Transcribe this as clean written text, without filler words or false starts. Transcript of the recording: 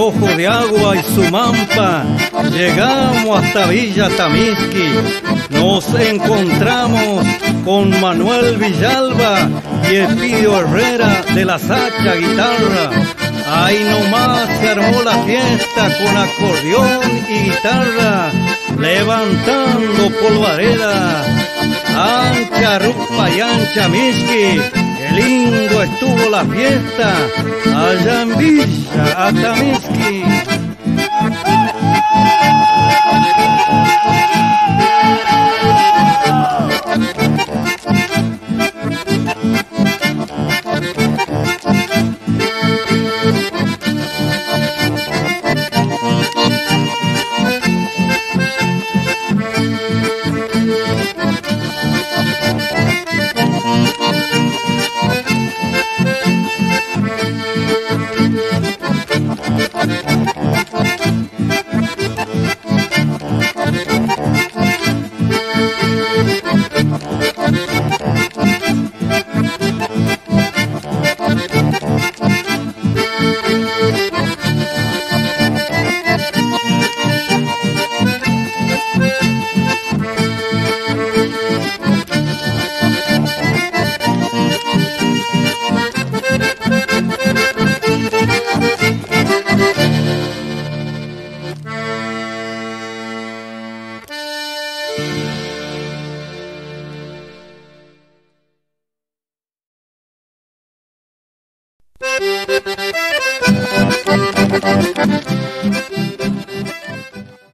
Ojo de Agua y Sumampa, llegamos hasta Villa Tamisqui. Nos encontramos con Manuel Villalba y Espidio Herrera de la Sacha Guitarra. Ahí nomás se armó la fiesta con acordeón y guitarra, levantando polvareda. Ancha Rupa y ancha Misqui, qué lindo estuvo la fiesta allá en Villa Atamisqui.